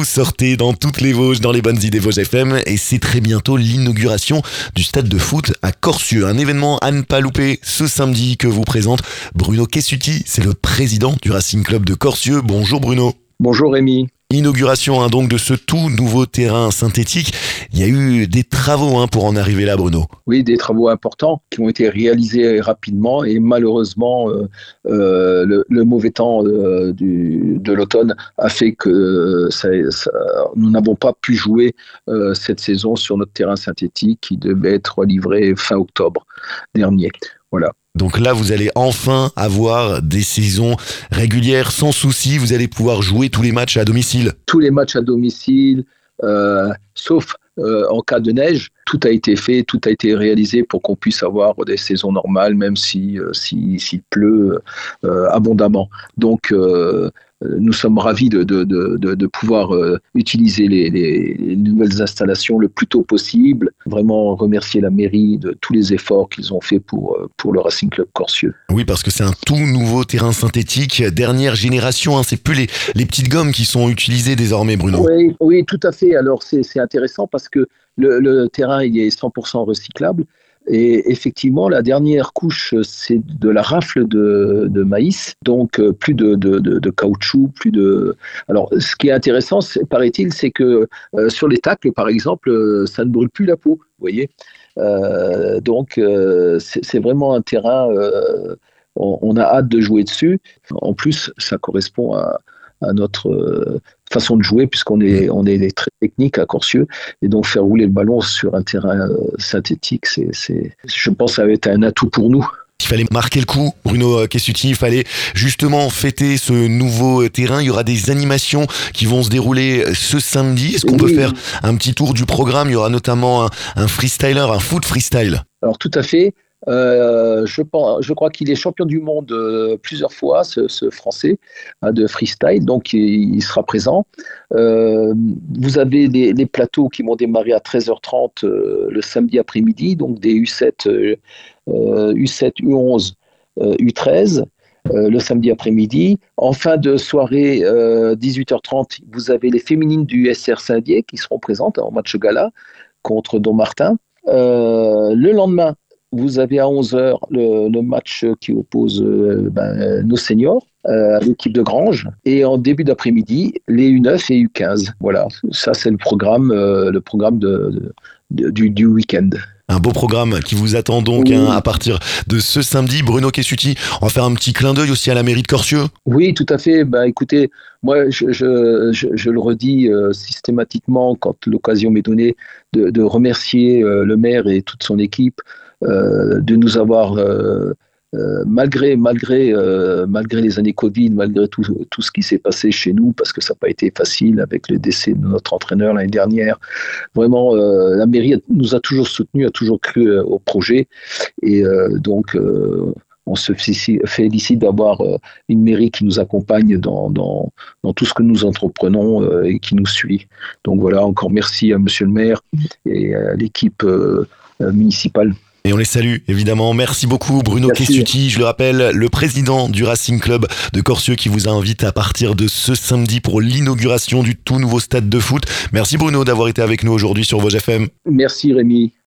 vous sortez dans toutes les Vosges, dans les bonnes idées Vosges FM, et c'est très bientôt l'inauguration du stade de foot à Corcieux. Un événement à ne pas louper ce samedi que vous présente Bruno Kessuti, c'est le président du Racing Club de Corcieux. Bonjour Bruno. Bonjour Rémi. Inauguration donc de ce tout nouveau terrain synthétique. Il y a eu des travaux pour en arriver là, Bruno. Oui, des travaux importants qui ont été réalisés rapidement et malheureusement le mauvais temps de l'automne a fait que nous n'avons pas pu jouer cette saison sur notre terrain synthétique qui devait être livré fin octobre dernier. Voilà. Donc là, vous allez enfin avoir des saisons régulières sans souci. Vous allez pouvoir jouer tous les matchs à domicile. Tous les matchs à domicile, sauf en cas de neige. Tout a été fait, tout a été réalisé pour qu'on puisse avoir des saisons normales, même s'il pleut abondamment. Donc, nous sommes ravis de pouvoir utiliser les nouvelles installations le plus tôt possible. Vraiment remercier la mairie de tous les efforts qu'ils ont fait pour le Racing Club Corcieux. Oui, parce que c'est un tout nouveau terrain synthétique, dernière génération. C'est plus les petites gommes qui sont utilisées désormais, Bruno. Oui, tout à fait. Alors c'est intéressant parce que le terrain il est 100% recyclable. Et effectivement, la dernière couche, c'est de la rafle de maïs, donc plus de caoutchouc, plus de... Alors, ce qui est intéressant, paraît-il, c'est que sur les tacles, par exemple, ça ne brûle plus la peau, vous voyez. Donc, c'est vraiment un terrain, on a hâte de jouer dessus. En plus, ça correspond à notre façon de jouer, puisqu'on est très technique à Corcieux, et donc faire rouler le ballon sur un terrain synthétique, je pense que ça va être un atout pour nous. Il fallait marquer le coup, Bruno Kessuti, il fallait justement fêter ce nouveau terrain. Il y aura des animations qui vont se dérouler ce samedi. Est-ce qu'on peut faire un petit tour du programme? Il y aura notamment un freestyler, un foot freestyle. Alors tout à fait. Je crois qu'il est champion du monde plusieurs fois, ce Français de freestyle, donc il sera présent. Vous avez les plateaux qui vont démarrer à 13h30 le samedi après-midi, donc des U7, U11, U13. Le samedi après-midi. En fin de soirée, 18h30, vous avez les féminines du SR Saint-Dié qui seront présentes en match gala contre Dommartin. Le lendemain, vous avez à 11h le match qui oppose nos seniors à l'équipe de Granges. Et en début d'après-midi, les U9 et U15. Voilà, ça c'est le programme du week-end. Un beau programme qui vous attend donc à partir de ce samedi. Bruno Kessuti, on va faire un petit clin d'œil aussi à la mairie de Corcieux. Oui, tout à fait. Écoutez, moi je le redis systématiquement quand l'occasion m'est donnée de remercier le maire et toute son équipe de nous avoir malgré les années Covid, malgré tout ce qui s'est passé chez nous, parce que ça n'a pas été facile avec le décès de notre entraîneur l'année dernière. Vraiment, la mairie nous a toujours soutenus, a toujours cru au projet. Et donc, on se félicite d'avoir une mairie qui nous accompagne dans tout ce que nous entreprenons et qui nous suit. Donc voilà, encore merci à monsieur le maire et à l'équipe municipale. Et on les salue, évidemment. Merci beaucoup, Bruno Kessuti. Je le rappelle, le président du Racing Club de Corcieux qui vous invite à partir de ce samedi pour l'inauguration du tout nouveau stade de foot. Merci Bruno d'avoir été avec nous aujourd'hui sur Vosges FM. Merci Rémi.